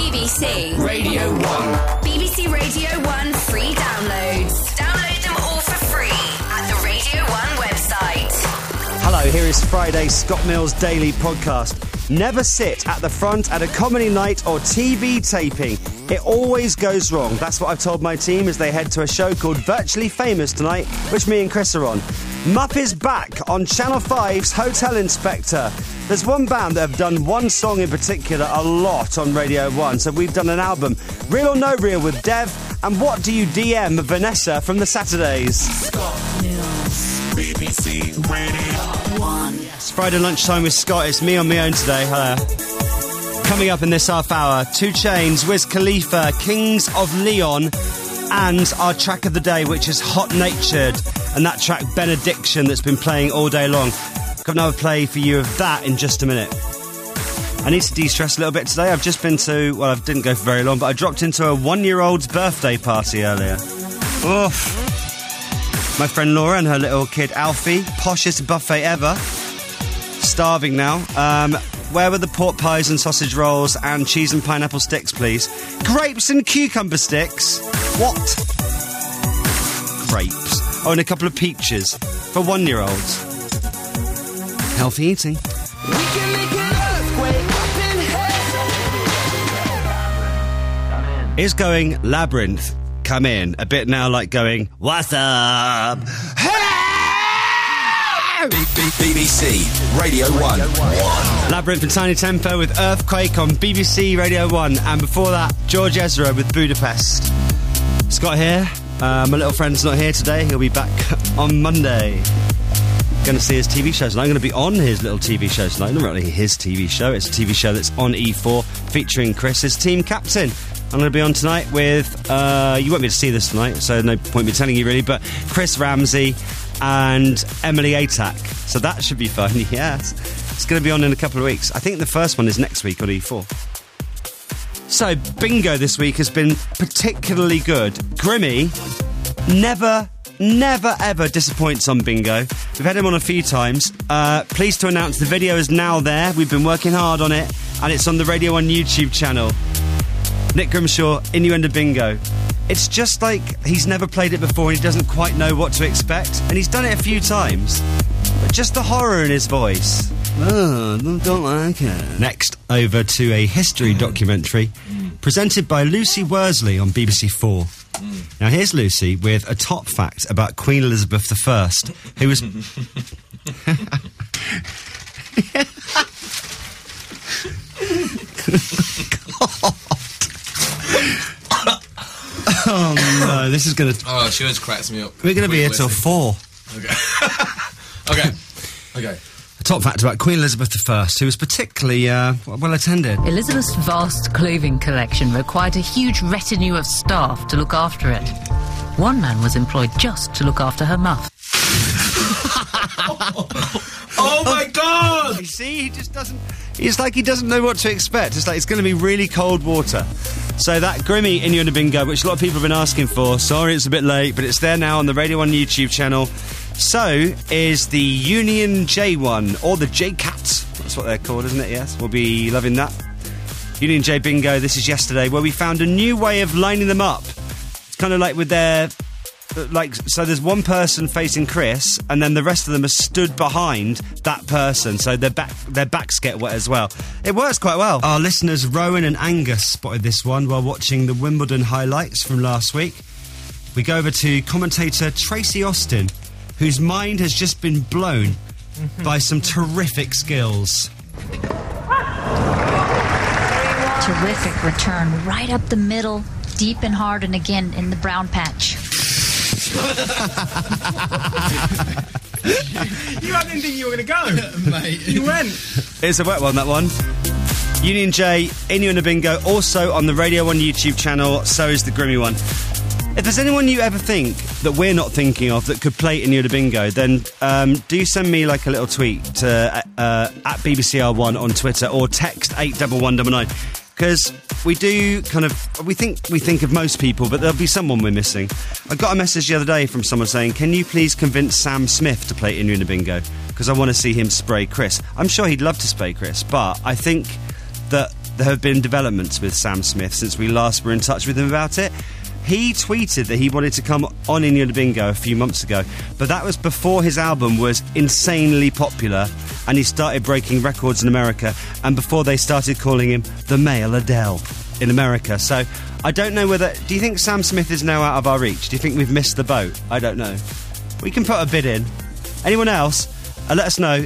BBC Radio 1. BBC Radio 1 free downloads. Download them all for free at the Radio 1 website. Hello, here is Friday's Scott Mills Daily Podcast. Never sit at the front at a comedy night or TV taping. It always goes wrong. That's what I've told my team as they head to a show called Virtually Famous tonight, which me and Chris are on. Mupp is back on Channel 5's Hotel Inspector. There's one band that have done one song in particular a lot on Radio 1, so we've done an album, Real or No Real with Dev, and What Do You DM Vanessa from the Saturdays. Scott Mills, BBC Radio 1. It's Friday lunchtime with Scott. It's me on my own today. Hello. Coming up in this half hour, 2 Chainz, Wiz Khalifa, Kings of Leon, and our track of the day, which is Hot Natured, and that track Benediction that's been playing all day long. Got another play for you of that in just a minute. I need to de-stress a little bit today. I've just been to, well, I didn't go for very long, but I dropped into a 1-year-old's birthday party earlier. Oof. My friend Laura and her little kid Alfie, poshest buffet ever. Starving now. Where were the pork pies and sausage rolls and cheese and pineapple sticks, please? Grapes and cucumber sticks? What? Grapes. Oh, and a couple of peaches for 1-year-olds. Healthy eating. We can make an earthquake up in Is going Labyrinth. Come in. A bit now like going, what's up? BBC Radio 1. Labyrinth and Tiny Tempo with Earthquake on BBC Radio 1. And before that, George Ezra with Budapest. Scott here. My little friend's not here today. He'll be back on Monday. Going to see his TV shows, and I'm going to be on his little TV show tonight. Not really his TV show, it's a TV show that's on E4 featuring Chris, his team captain. I'm going to be on tonight with, you won't be able to see this tonight, so no point me telling you really, but Chris Ramsey and Emily Atack. So that should be fun, yes. It's going to be on in a couple of weeks. I think the first one is next week on E4. So, bingo this week has been particularly good. Grimmy never ever disappoints on bingo. We've had him on a few times. Pleased to announce the video is now there. We've been working hard on it, and it's on the Radio 1 YouTube channel. Nick Grimshaw, Innuendo Bingo. It's just like he's never played it before and he doesn't quite know what to expect, and he's done it a few times, but just the horror in his voice. Oh, don't like it. Next, over to a history documentary presented by Lucy Worsley on BBC4. Now here's Lucy with a top fact about Queen Elizabeth I, who was... God. Oh no, this is going to... Oh, she always cracks me up. We're going to be here till 4. Okay. Okay. A top fact about Queen Elizabeth I, who was particularly well attended. Elizabeth's vast clothing collection required a huge retinue of staff to look after it. One man was employed just to look after her muff. Oh my God! You see, he just doesn't... It's like he doesn't know what to expect. It's like it's going to be really cold water. So that Grimmy Innuendo Bingo, which a lot of people have been asking for, sorry it's a bit late, but it's there now on the Radio 1 YouTube channel. So is the Union J one, or the J Cats. That's what they're called, isn't it? Yes, we'll be loving that. Union J Bingo, this is yesterday, where we found a new way of lining them up. It's kind of like with their... Like, so there's one person facing Chris, and then the rest of them are stood behind that person, so their backs get wet as well. It works quite well. Our listeners Rowan and Angus spotted this one while watching the Wimbledon highlights from last week. We go over to commentator Tracy Austin, whose mind has just been blown by some terrific skills. Terrific return, right up the middle, deep and hard, and again in the brown patch. You didn't think you were going to go, Mate. You went. It's a wet one, that one. Union J, Innuendo Bingo, also on the Radio 1 YouTube channel, so is the Grimmy one. If there's anyone you ever think that we're not thinking of that could play Innuendo Bingo, then do send me like a little tweet to at BBCR1 on Twitter, or text 81199. Because we do kind of... We think of most people, but there'll be someone we're missing. I got a message the other day from someone saying, can you please convince Sam Smith to play Innuendo Bingo? Because I want to see him spray Chris. I'm sure he'd love to spray Chris, but I think that there have been developments with Sam Smith since we last were in touch with him about it. He tweeted that he wanted to come on In Your Bingo a few months ago, but that was before his album was insanely popular and he started breaking records in America, and before they started calling him the male Adele in America. So I don't know whether... Do you think Sam Smith is now out of our reach? Do you think we've missed the boat? I don't know. We can put a bid in. Anyone else? Let us know.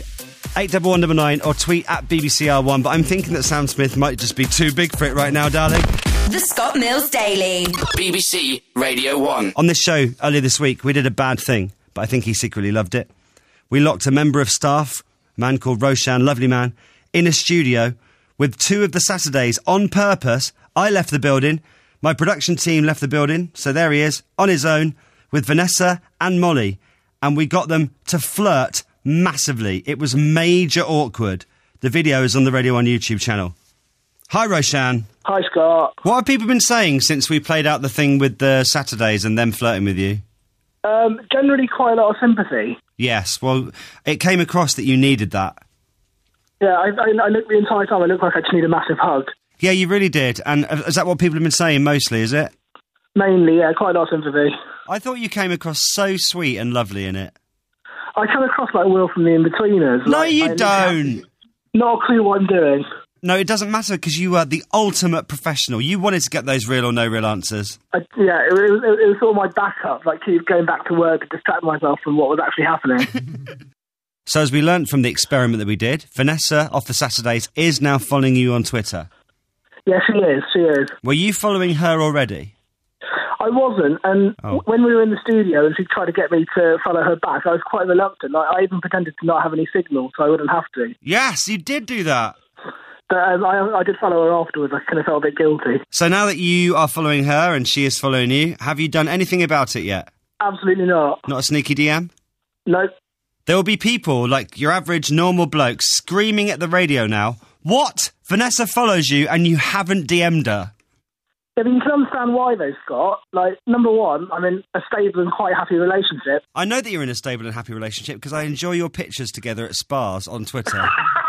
81199 or tweet at BBCR1, but I'm thinking that Sam Smith might just be too big for it right now, darling. The Scott Mills Daily. BBC Radio 1. On this show earlier this week, we did a bad thing, but I think he secretly loved it. We locked a member of staff, a man called Roshan, lovely man, in a studio with 2 of the Saturdays on purpose. I left the building. My production team left the building. So there he is, on his own, with Vanessa and Molly. And we got them to flirt massively. It was major awkward. The video is on the Radio 1 YouTube channel. Hi, Roshan. Hi, Scott. What have people been saying since we played out the thing with the Saturdays and them flirting with you? Generally quite a lot of sympathy. Yes, well, it came across that you needed that. Yeah, I looked the entire time, I looked like I just need a massive hug. Yeah, you really did. And is that what people have been saying mostly, is it? Mainly, yeah, quite a lot of sympathy. I thought you came across so sweet and lovely in it. I come across like Will from The In-Betweeners. No, like, you don't. Not a clue what I'm doing. No, it doesn't matter because you are the ultimate professional. You wanted to get those real or no real answers. It was sort of my backup, like keep going back to work to distract myself from what was actually happening. So as we learnt from the experiment that we did, Vanessa off the Saturdays is now following you on Twitter. Yeah, she is. Were you following her already? I wasn't, and when we were in the studio and she tried to get me to follow her back, I was quite reluctant. I even pretended to not have any signal so I wouldn't have to. Yes, you did do that. But I did follow her afterwards. I kind of felt a bit guilty. So now that you are following her and she is following you, have you done anything about it yet? Absolutely not. Not a sneaky DM? Nope. There will be people, like your average normal bloke, screaming at the radio now, "What? Vanessa follows you and you haven't DM'd her?" Yeah, but you can understand why though, Scott. Like, number one, I'm in a stable and quite happy relationship. I know that you're in a stable and happy relationship because I enjoy your pictures together at spas on Twitter.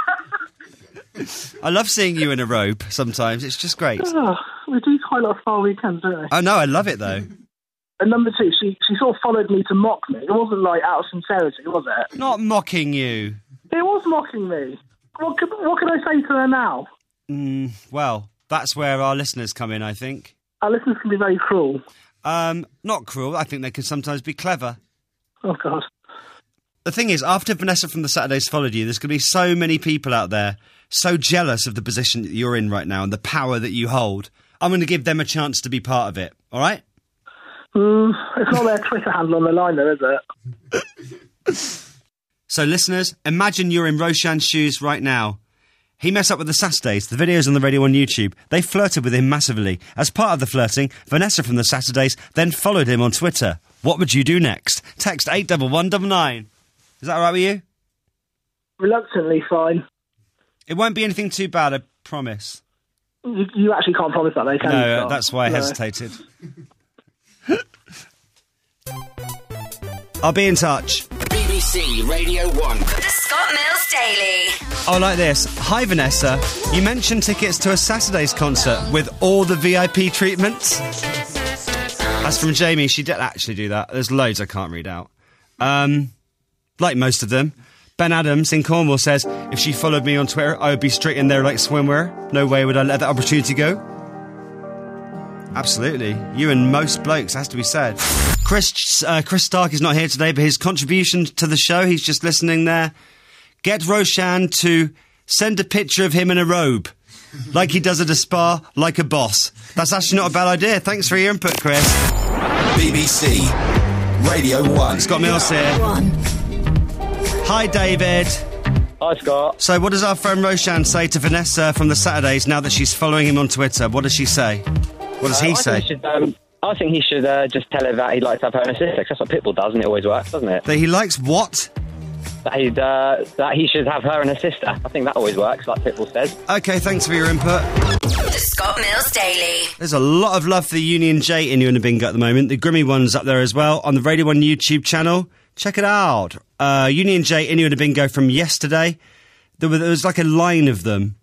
I love seeing you in a robe sometimes. It's just great. Oh, we do quite a lot of spa weekends, don't we? Oh, no, I love it, though. And number two, she sort of followed me to mock me. It wasn't, like, out of sincerity, was it? Not mocking you. It was mocking me. What could I say to her now? Well, that's where our listeners come in, I think. Our listeners can be very cruel. Not cruel. I think they can sometimes be clever. Oh, God. The thing is, after Vanessa from the Saturdays followed you, there's going to be so many people out there so jealous of the position that you're in right now and the power that you hold. I'm going to give them a chance to be part of it, all right? It's not their Twitter handle on the line, though, is it? So, listeners, imagine you're in Roshan's shoes right now. He messed up with the Saturdays. The video's on the Radio 1 YouTube. They flirted with him massively. As part of the flirting, Vanessa from the Saturdays then followed him on Twitter. What would you do next? Text 81199. Is that all right with you? Reluctantly fine. It won't be anything too bad, I promise. You actually can't promise that, though, can you? No, that's why I hesitated. I'll be in touch. BBC Radio 1. The Scott Mills Daily. Oh, like this. Hi, Vanessa. You mentioned tickets to a Saturday's concert with all the VIP treatments. That's from Jamie. She did actually do that. There's loads I can't read out. Like most of them. Ben Adams in Cornwall says, if she followed me on Twitter, I would be straight in there like swimwear. No way would I let that opportunity go. Absolutely. You and most blokes, has to be said. Chris Stark is not here today, but his contribution to the show, he's just listening there. Get Roshan to send a picture of him in a robe. Like he does at a spa, like a boss. That's actually not a bad idea. Thanks for your input, Chris. BBC Radio 1. Scott Mills here. Hi, David. Hi, Scott. So what does our friend Roshan say to Vanessa from the Saturdays now that she's following him on Twitter? What does she say? What does he say? I think he should just tell her that he'd like to have her in a sister, 'cause that's what Pitbull does, and it always works, doesn't it? That he likes what? That he should have her and a sister. I think that always works, like Pitbull says. OK, thanks for your input. The Scott Mills Daily. There's a lot of love for the Union J in You and the Bingo at the moment. The Grimmy one's up there as well on the Radio 1 YouTube channel. Check it out. Union J in You and the Bingo from yesterday. There was like a line of them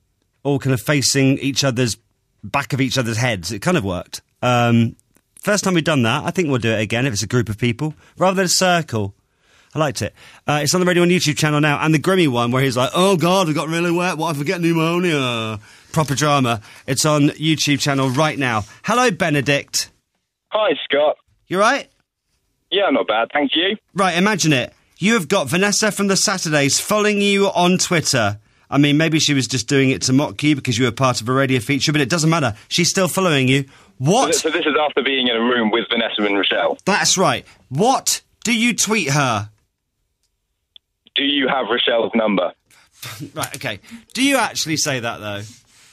all kind of facing each other's back of each other's heads. It kind of worked. First time we've done that. I think we'll do it again if it's a group of people rather than a circle. I liked it. It's on the Radio 1 YouTube channel now, and the Grimmy one where he's like, "Oh God, I got really wet. What if I get pneumonia?" Proper drama. It's on YouTube channel right now. Hello, Benedict. Hi, Scott. You right? Yeah, not bad, thank you. Right, imagine it. You have got Vanessa from the Saturdays following you on Twitter. I mean, maybe she was just doing it to mock you because you were part of a radio feature, but it doesn't matter. She's still following you. What? So this is after being in a room with Vanessa and Rochelle. That's right. What do you tweet her? Do you have Rochelle's number? Right, okay. Do you actually say that, though?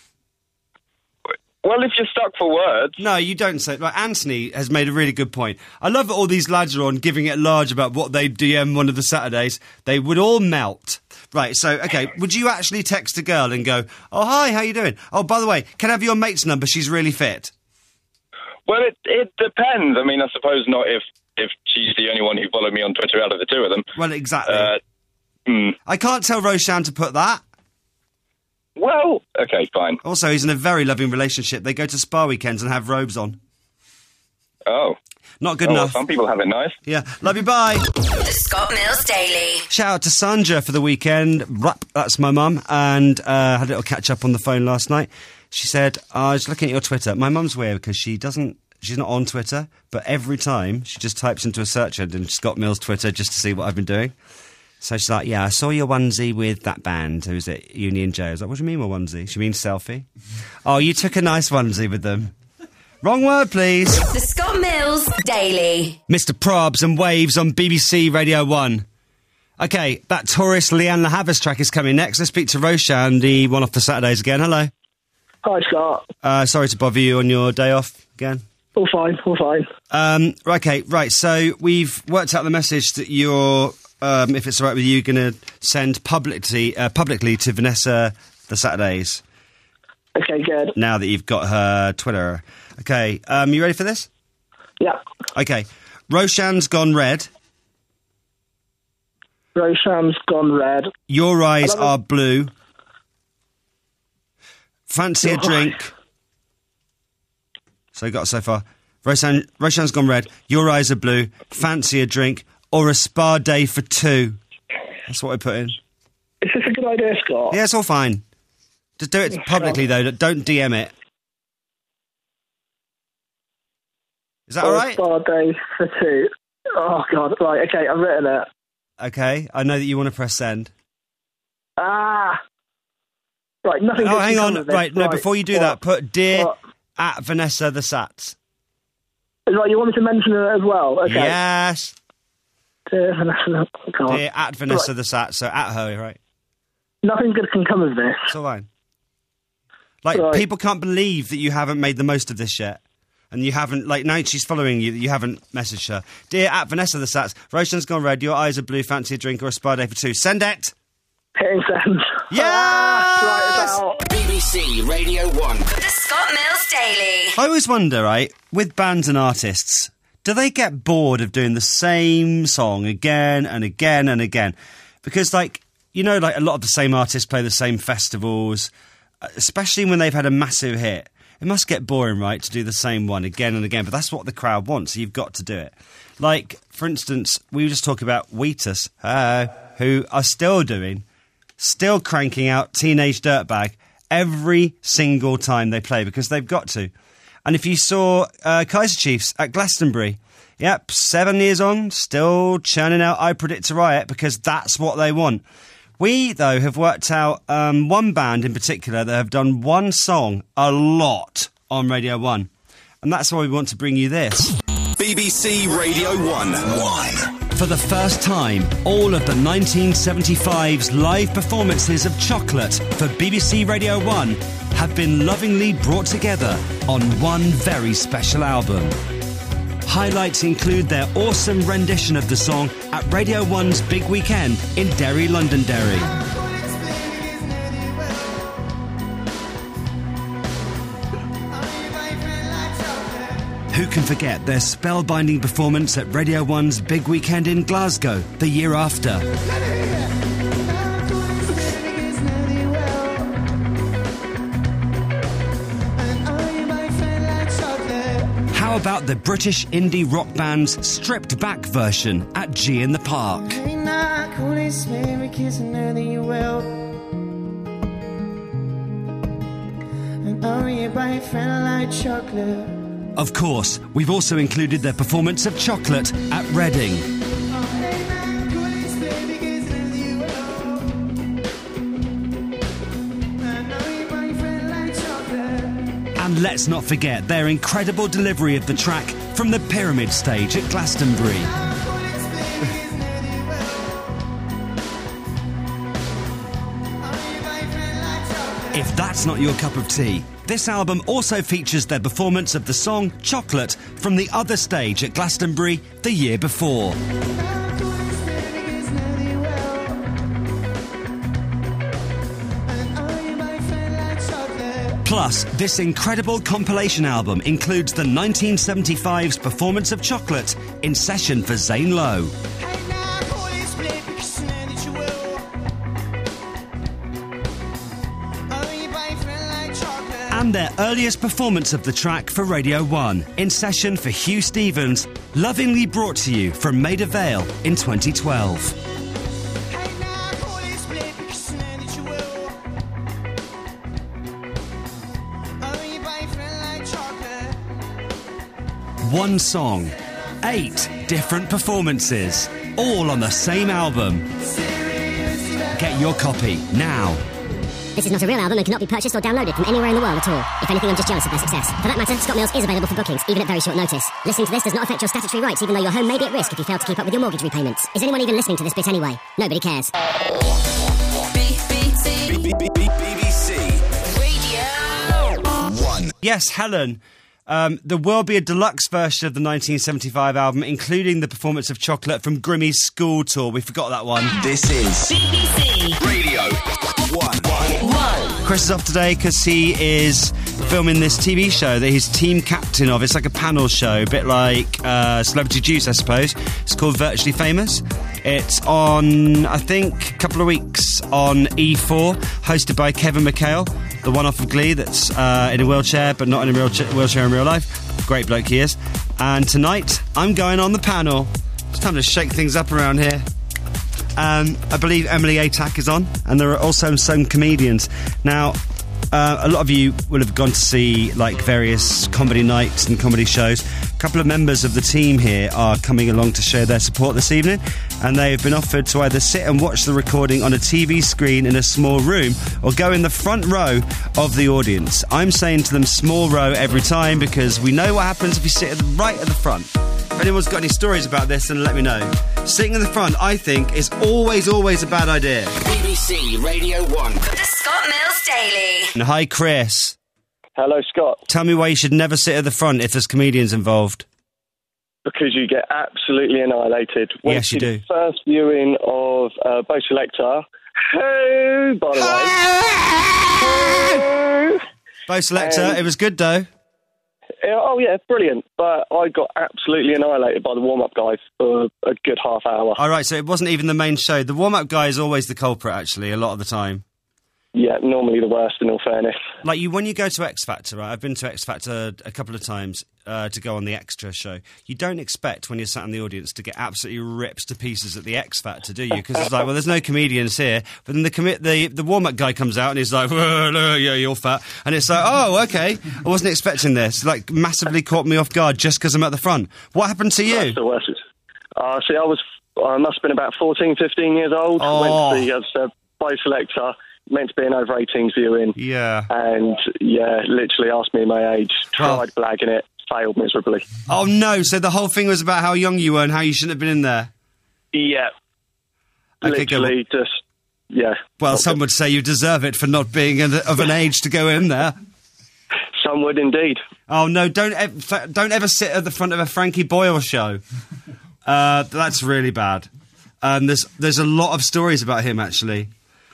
Well, if you're stuck for words... No, you don't say... Right, Anthony has made a really good point. I love that all these lads are on giving it large about what they DM one of the Saturdays. They would all melt. Right, so, okay, would you actually text a girl and go, "Oh, hi, how you doing? Oh, by the way, can I have your mate's number? She's really fit." Well, it depends. I mean, I suppose not if she's the only one who followed me on Twitter out of the two of them. Well, exactly. I can't tell Roshan to put that. Well, okay, fine. Also, he's in a very loving relationship. They go to spa weekends and have robes on. Oh. Not good well, enough. Some people have it nice. Yeah. Love you, bye. The Scott Mills Daily. Shout out to Sandra for the weekend. That's my mum. And had a little catch up on the phone last night. She said, I was looking at your Twitter. My mum's weird because she's not on Twitter, but every time she just types into a search engine Scott Mills Twitter just to see what I've been doing. So she's like, "Yeah, I saw your onesie with that band. Who's it? Union J." I was like, "What do you mean, my onesie?" She means selfie. "Oh, you took a nice onesie with them." Wrong word, please. The Scott Mills Daily. Mr. Probs and Waves on BBC Radio 1. Okay, that tourist Leanne LaHavas track is coming next. Let's speak to Roshan, the one off the Saturdays again. Hello. Hi, Scott. Sorry to bother you on your day off again. All fine. Okay, right, so we've worked out the message that you're... if it's all right with you, going to send publicly to Vanessa the Saturdays. Okay, good. Now that you've got her Twitter. Okay, you ready for this? Yeah. Okay, Roshan's gone red. Roshan's gone red. Your eyes are blue. Fancy a drink. So you got so far. Roshan's gone red. Your eyes are blue. Fancy a drink. Or a spa day for two. That's what I put in. Is this a good idea, Scott? Yeah, it's all fine. Just do it publicly, though. Don't DM it. Is that all right? Spa day for two. Oh, God. Right, okay, I've written it. Okay, I know that you want to press send. Ah! Right, nothing... Oh, hang on. Right, no, before you do that, put Dear at Vanessa the Sats. Right, you want me to mention it as well? Okay. Yes. Dear Vanessa... Dear at Vanessa the Sats, so at her, right? Nothing good can come of this. It's all fine. Like, people can't believe that you haven't made the most of this yet. And you haven't, like, now she's following you, you haven't messaged her. Dear at Vanessa the Sats, Roshan's gone red, your eyes are blue, fancy a drink or a spa day for two. Send it! Hitting send. Yes! BBC Radio 1. The Scott Mills Daily. I always wonder, right, with bands and artists, do they get bored of doing the same song again and again and again? Because, like, you know, like, a lot of the same artists play the same festivals, especially when they've had a massive hit. It must get boring, right, to do the same one again and again, but that's what the crowd wants, so you've got to do it. Like, for instance, we were just talking about Wheatus, who are still cranking out Teenage Dirtbag every single time they play, because they've got to. And if you saw Kaiser Chiefs at Glastonbury, yep, 7 years on, still churning out I Predict a Riot, because that's what they want. We, though, have worked out one band in particular that have done one song a lot on Radio 1. And that's why we want to bring you this. BBC Radio 1. For the first time, all of the 1975's live performances of Chocolate for BBC Radio 1 have been lovingly brought together on one very special album. Highlights include their awesome rendition of the song at Radio 1's Big Weekend in Derry, Londonderry. Who can forget their spellbinding performance at Radio 1's Big Weekend in Glasgow the year after? How about the British indie rock band's stripped back version at G in the Park? Hey, knock, Holy Spirit, kissing her that you will. And are you by a friend like chocolate? Of course, we've also included their performance of Chocolate at Reading. And let's not forget their incredible delivery of the track from the Pyramid stage at Glastonbury. If that's not your cup of tea, this album also features their performance of the song Chocolate from the other stage at Glastonbury the year before. Plus, this incredible compilation album includes the 1975's performance of Chocolate in session for Zane Lowe. And their earliest performance of the track for Radio 1 in session for Hugh Stevens, lovingly brought to you from Maida Vale in 2012. One song, 8 different performances, all on the same album. Get your copy now. This is not a real album and cannot be purchased or downloaded from anywhere in the world at all. If anything, I'm just jealous of their success. For that matter, Scott Mills is available for bookings, even at very short notice. Listening to this does not affect your statutory rights, even though your home may be at risk if you fail to keep up with your mortgage repayments. Is anyone even listening to this bit anyway? Nobody cares. BBC Radio 1. Yes, Helen. There will be a deluxe version of the 1975 album, including the performance of Chocolate from Grimmy's School Tour. We forgot that one. This is BBC Radio 1. Chris is off today because he is filming this TV show that he's team captain of. It's like a panel show, a bit like Celebrity Juice, I suppose. It's called Virtually Famous. It's on, I think, a couple of weeks on E4, hosted by Kevin McHale, the one off of Glee that's in a wheelchair, but not in a wheelchair in real life. Great bloke he is. And tonight, I'm going on the panel. It's time to shake things up around here. I believe Emily Atack is on, and there are also some comedians. Now, a lot of you will have gone to see like various comedy nights and comedy shows. A couple of members of the team here are coming along to show their support this evening, and they have been offered to either sit and watch the recording on a TV screen in a small room or go in the front row of the audience. I'm saying to them small row every time because we know what happens if you sit right at the front. If anyone's got any stories about this, then let me know. Sitting in the front, I think, is always a bad idea. BBC Radio 1. The Scott Mills Daily. And hi, Chris. Hello, Scott. Tell me why you should never sit at the front if there's comedians involved. Because you get absolutely annihilated. Yes, you do. The first viewing of Bo Selector. Who, by the way? Bo Selector, it was good though. Oh, yeah, brilliant. But I got absolutely annihilated by the warm-up guys for a good half hour. All right, so it wasn't even the main show. The warm-up guy is always the culprit, actually, a lot of the time. Yeah, normally the worst, in all fairness. Like, when you go to X Factor, right? I've been to X Factor a couple of times to go on the extra show. You don't expect, when you're sat in the audience, to get absolutely ripped to pieces at the X Factor, do you? Because it's like, well, there's no comedians here. But then the warm-up guy comes out and he's like, yeah, you're fat. And it's like, oh, okay. I wasn't expecting this. Like, massively caught me off guard just because I'm at the front. What happened to you? That's the worst. See, I must have been about 14, 15 years old. Oh. Went to see Bo Selector. Meant to be an over 18s viewing. Yeah. And, yeah, literally asked me my age, tried blagging it, failed miserably. Oh, no. So the whole thing was about how young you were and how you shouldn't have been in there? Yeah. Okay, literally just, yeah. Well, some would say you deserve it for not being of an age to go in there. Some would indeed. Oh, no, don't ever sit at the front of a Frankie Boyle show. That's really bad. There's a lot of stories about him, actually.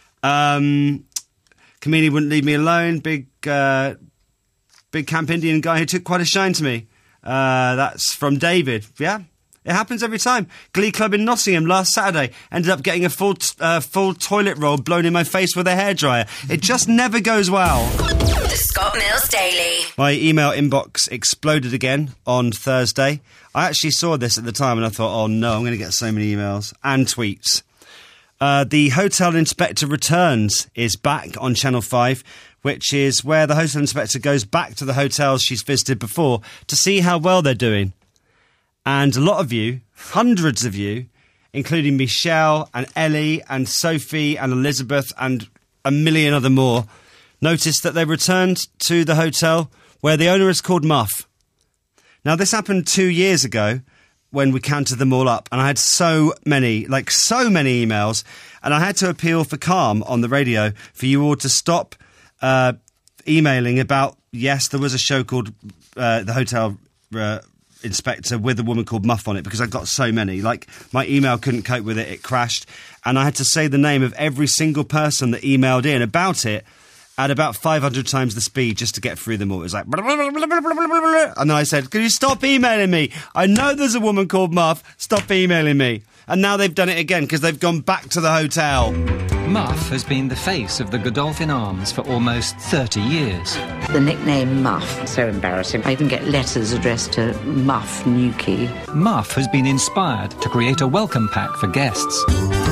Comedian Wouldn't Leave Me Alone, big Camp Indian guy who took quite a shine to me. That's from David. Yeah, it happens every time. Glee Club in Nottingham last Saturday ended up getting a full toilet roll blown in my face with a hairdryer. It just never goes well. The Scott Mills Daily. My email inbox exploded again on Thursday. I actually saw this at the time and I thought, oh no, I'm going to get so many emails and tweets. The Hotel Inspector Returns is back on Channel 5, which is where the hotel inspector goes back to the hotels she's visited before to see how well they're doing. And a lot of you, hundreds of you, including Michelle and Ellie and Sophie and Elizabeth and a million other more, noticed that they returned to the hotel where the owner is called Muff. Now, this happened 2 years ago when we counted them all up, and I had so many emails, and I had to appeal for calm on the radio for you all to stop emailing about, yes, there was a show called The Hotel Inspector with a woman called Muff on it, because I got so many. Like, my email couldn't cope with it, it crashed, and I had to say the name of every single person that emailed in about it at about 500 times the speed just to get through them all. It was like... And then I said, can you stop emailing me? I know there's a woman called Muff. Stop emailing me. And now they've done it again because they've gone back to the hotel. Muff has been the face of the Godolphin Arms for almost 30 years. The nickname Muff, so embarrassing. I even get letters addressed to Muff Newquay. Muff has been inspired to create a welcome pack for guests.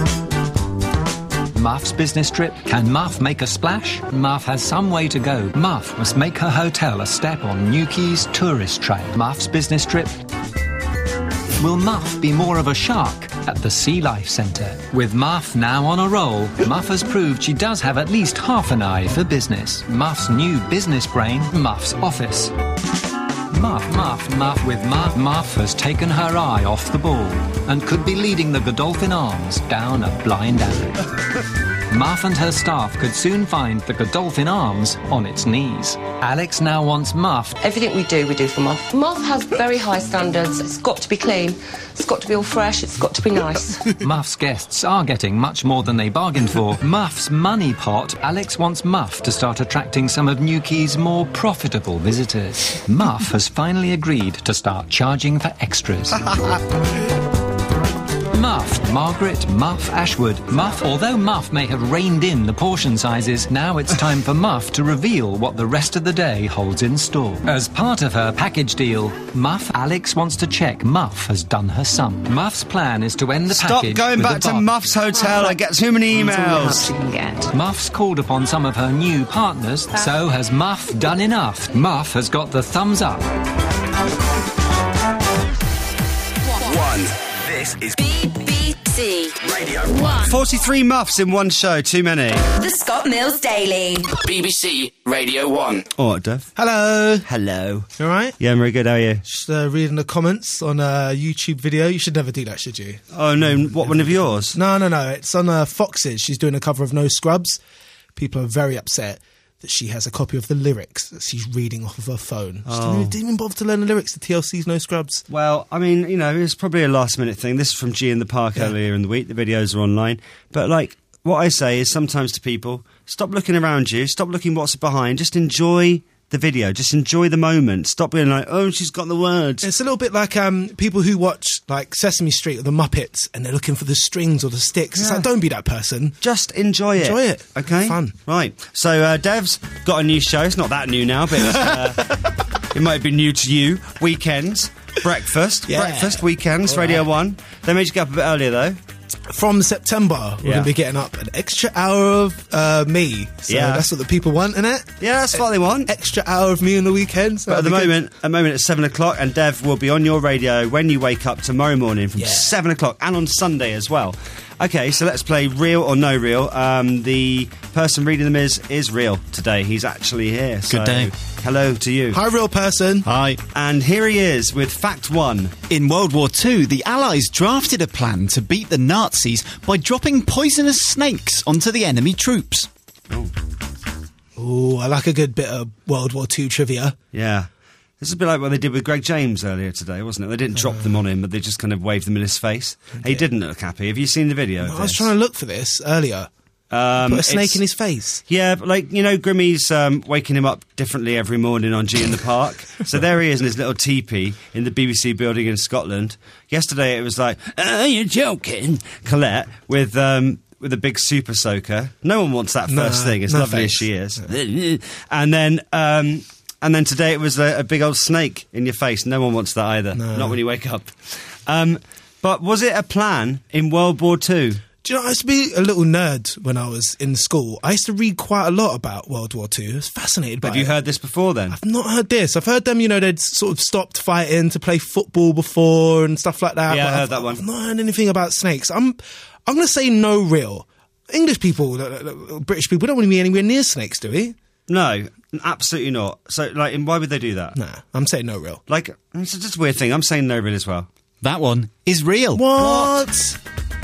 Muff's business trip. Can Muff make a splash? Muff has some way to go. Muff must make her hotel a step on Newquay's tourist trail. Muff's business trip. Will Muff be more of a shark at the Sea Life Centre? With Muff now on a roll, Muff has proved she does have at least half an eye for business. Muff's new business brain, Muff's office. Muff with Muff. Muff has taken her eye off the ball and could be leading the Godolphin Arms down a blind alley. Muff and her staff could soon find the Godolphin Arms on its knees. Alex now wants Muff. Everything we do for Muff. Muff has very high standards. It's got to be clean. It's got to be all fresh. It's got to be nice. Muff's guests are getting much more than they bargained for. Muff's money pot. Alex wants Muff to start attracting some of Newquay's more profitable visitors. Muff has finally agreed to start charging for extras. Muff, Margaret, Muff, Ashwood. Muff, although Muff may have reined in the portion sizes, now it's time for Muff to reveal what the rest of the day holds in store. As part of her package deal, Alex wants to check Muff has done her sum. Muff's plan is to end the package. Stop going back to Muff's hotel. I get too many emails. Muff's called upon some of her new partners, so has Muff done enough? Muff has got the thumbs up. This is BBC Radio 1. 43 Muffs in one show, too many. The Scott Mills Daily. BBC Radio 1. All right, Dev. Hello. Hello. You alright? Yeah, I'm very good. How are you? Just reading the comments on a YouTube video. You should never do that, should you? Oh, no. What, one of yours? No. It's on Fox's. She's doing a cover of No Scrubs. People are very upset that she has a copy of the lyrics that she's reading off of her phone. She didn't even bother to learn the lyrics to TLC's No Scrubs. Well, I mean, you know, it's probably a last-minute thing. This is from G in the Park earlier in the week. The videos are online. But, like, what I say is sometimes to people, stop looking around you, stop looking what's behind, just enjoy the video, just enjoy the moment. Stop being like, oh, she's got the words. It's a little bit like people who watch like Sesame Street or the Muppets and they're looking for the strings or the sticks. It's like, don't be that person. Just enjoy it. Enjoy it. Okay? Fun. Right. So Dev's got a new show. It's not that new now, but it might be new to you. Weekends. Breakfast. Yeah. Breakfast, weekends, All Radio right. 1. They made you get up a bit earlier, though. From September, we're going to be getting up an extra hour of me. So that's what the people want, innit? Yeah, that's what they want. Extra hour of me on the weekend. So but at the moment at 7 o'clock, and Dev will be on your radio when you wake up tomorrow morning from 7 o'clock, and on Sunday as well. Okay, so let's play Real or No Real. The person reading them is real today. He's actually here. Good day. Hello to you. Hi, real person. Hi. And here he is with Fact 1. In World War II, the Allies drafted a plan to beat the Nazis by dropping poisonous snakes onto the enemy troops. Oh, I like a good bit of World War II trivia. Yeah. This is a bit like what they did with Greg James earlier today, wasn't it? They didn't drop them on him, but they just kind of waved them in his face. He didn't look happy. Have you seen the video of I was this? trying to look for this earlier. Put a snake in his face. Yeah, but like, you know, Grimmy's waking him up differently every morning on G in the Park. So there he is in his little teepee in the BBC building in Scotland. Yesterday it was like, you're joking, Colette, with a big super soaker. No one wants that first thing, as lovely as she is. And then And then today it was a big old snake in your face. No one wants that either. No. Not when you wake up. But was it a plan in World War II? Do you know, I used to be a little nerd when I was in school. I used to read quite a lot about World War II. I was fascinated by it. Have you heard this before then? I've not heard this. I've heard them, they'd sort of stopped fighting to play football before and stuff like that. Yeah, but I heard that one. I've not heard anything about snakes. I'm going to say no real. English people, British people, don't want to be anywhere near snakes, do we? No, absolutely not. So, and why would they do that? Nah, I'm saying no real. It's just a weird thing. I'm saying no real as well. That one is real. What?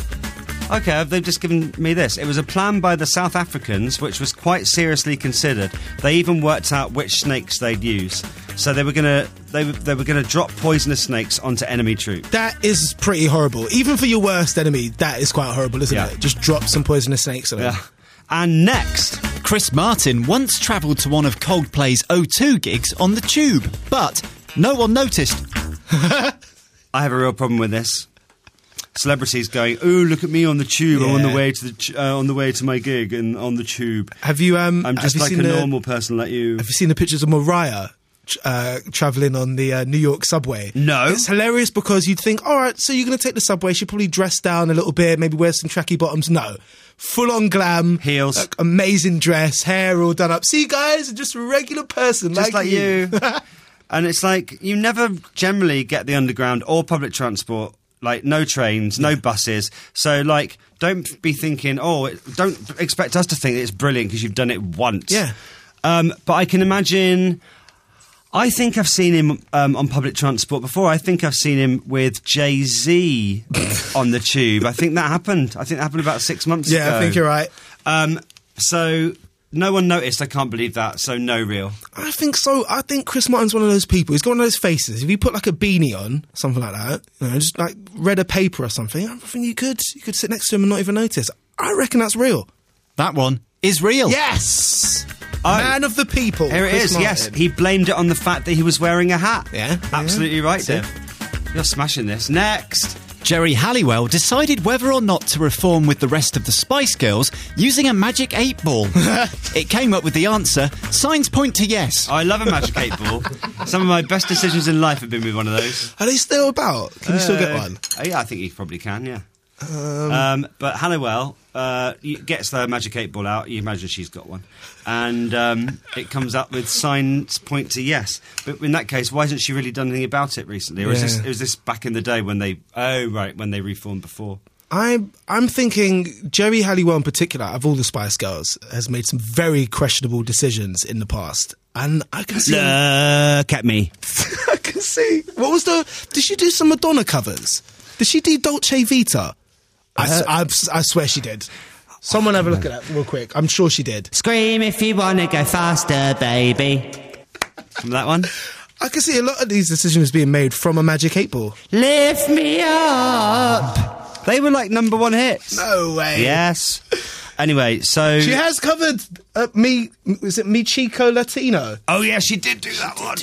Okay, they've just given me this. It was a plan by the South Africans, which was quite seriously considered. They even worked out which snakes they'd use. So they were gonna drop poisonous snakes onto enemy troops. That is pretty horrible. Even for your worst enemy, that is quite horrible, isn't it? Just drop some poisonous snakes on them. Yeah. And next, Chris Martin once travelled to one of Coldplay's O2 gigs on the Tube, but no one noticed. I have a real problem with this. Celebrities going, "Oh, look at me on the tube! I'm on the way to on the way to my gig and on the tube." Have you? I'm just like a normal person like you. Have you seen the pictures of Mariah travelling on the New York subway? No, it's hilarious because you'd think, all right, so you're going to take the subway. She'll probably dress down a little bit, maybe wear some tracky bottoms. No, full on glam, heels, amazing dress, hair all done up. See, guys, just a regular person, just like you. And it's like you never generally get the underground or public transport. Like, no trains, no buses. So, don't be thinking, don't expect us to think it's brilliant because you've done it once. Yeah. But I can imagine... I think I've seen him on public transport before. I think I've seen him with Jay-Z on the tube. I think that happened. I think that happened about 6 months ago. Yeah, I think you're right. So... No one noticed. I can't believe that. So no real. I think so. I think Chris Martin's one of those people. He's got one of those faces. If you put like a beanie on, something like that, just like read a paper or something, I think you could sit next to him and not even notice. I reckon that's real. That one is real. Yes. Man of the people. Here it is. Yes, he blamed it on the fact that he was wearing a hat. Yeah, absolutely right, Dave. You're smashing this. Next. Jerry Halliwell decided whether or not to reform with the rest of the Spice Girls using a magic 8-ball. It came up with the answer, signs point to yes. I love a magic 8-ball. Some of my best decisions in life have been with one of those. Are they still about? Can you still get one? Yeah, I think you probably can, yeah. But Halliwell gets the magic 8-ball out. You imagine she's got one. And it comes up with signs point to yes. But in that case, why hasn't she really done anything about it recently? Or was this back in the day when they... Oh, right, when they reformed before. I'm thinking Jerry Halliwell in particular, of all the Spice Girls, has made some very questionable decisions in the past. And I can see... Look at me. I can see... What was the... Did she do some Madonna covers? Did she do Dolce Vita? I swear she did. Someone have a look at that real quick. I'm sure she did. Scream if you want to go faster, baby. From that one? I can see a lot of these decisions being made from a magic 8-ball. Lift me up. They were like number one hits. No way. Yes. Anyway, so... She has covered is it Mi Chico Latino? Oh, yeah, she did do that one.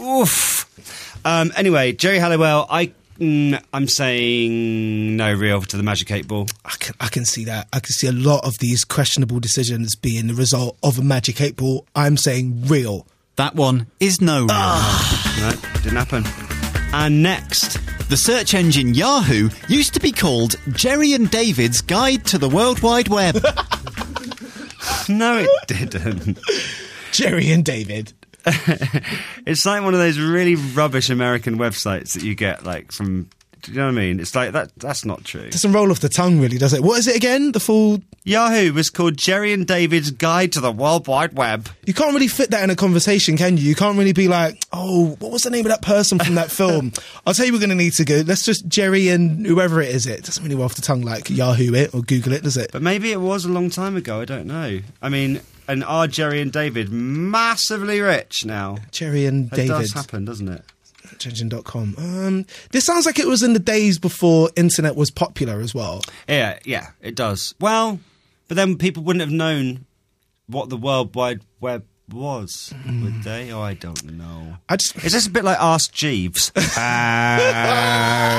Oof. Anyway, Jerry Halliwell, I'm saying no real to the magic 8-ball. I can see that. I can see a lot of these questionable decisions being the result of a magic 8-ball. I'm saying real. That one is no real. No, didn't happen. And next... The search engine Yahoo used to be called Jerry and David's Guide to the World Wide Web. No, it didn't. Jerry and David. It's like one of those really rubbish American websites that you get, like, from... Do you know what I mean? It's like, that's not true. It doesn't roll off the tongue, really, does it? What is it again? The full... Yahoo was called Jerry and David's Guide to the World Wide Web. You can't really fit that in a conversation, can you? You can't really be like, oh, what was the name of that person from that film? I'll tell you we're going to need to go. Let's just Jerry and whoever it is. It doesn't really roll off the tongue like Yahoo it or Google it, does it? But maybe it was a long time ago. I don't know. I mean... And are Jerry and David massively rich now? Jerry and David. It does happen, doesn't it? Searchengine.com. This sounds like it was in the days before internet was popular as well. Yeah, it does. Well, but then people wouldn't have known what the World Wide Web was, would they? Oh, I don't know. Is this a bit like Ask Jeeves?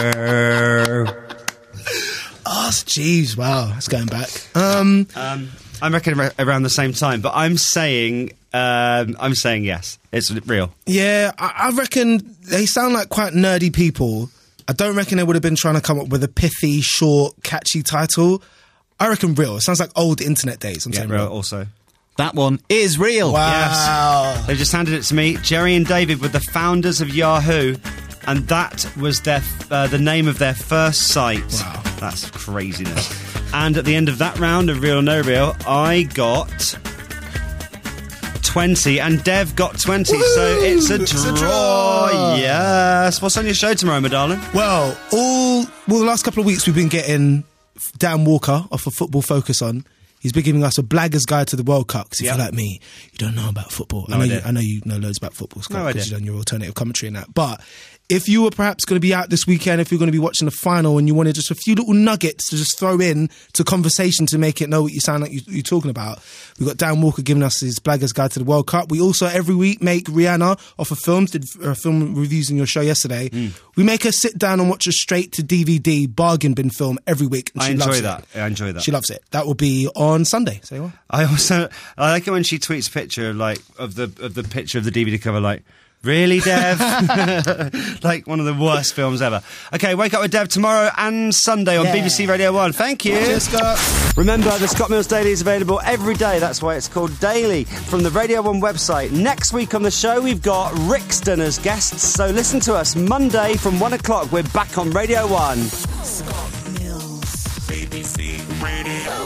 Ask Jeeves. Wow, that's going back. I reckon around the same time, but I'm saying yes. It's real. Yeah, I reckon they sound like quite nerdy people. I don't reckon they would have been trying to come up with a pithy, short, catchy title. I reckon real. It sounds like old internet days. I'm saying real also. That one is real. Wow. Yes. They just handed it to me. Jerry and David were the founders of Yahoo, and that was their the name of their first site. Wow. That's craziness. And at the end of that round of Real or No Real, I got 20 and Dev got 20. Woo! So it's a draw. Yes. What's on your show tomorrow, my darling? Well, the last couple of weeks we've been getting Dan Walker off of Football Focus on. He's been giving us a blagger's guide to the World Cup. Because if you're like me, you don't know about football. I know you know loads about football, Scott, because you've done your alternative commentary and that. But if you were perhaps going to be out this weekend, if you're going to be watching the final and you wanted just a few little nuggets to just throw in to conversation to make it know what you sound like you're talking about, we've got Dan Walker giving us his blagger's guide to the World Cup. We also every week make Rihanna off of films, did film reviews in your show yesterday. We make her sit down and watch a straight to DVD bargain bin film every week. And I enjoy that. She loves it. That will be on Sunday. Say what? I like it when she tweets a picture of the picture of the DVD cover, like, really, Dev? Like one of the worst films ever. Okay, Wake Up with Dev tomorrow and Sunday on BBC Radio 1. Thank you. Cheers, Scott. Remember, the Scott Mills Daily is available every day. That's why it's called Daily from the Radio 1 website. Next week on the show, we've got Rixton as guests. So listen to us Monday from 1 o'clock. We're back on Radio 1. Scott Mills, BBC Radio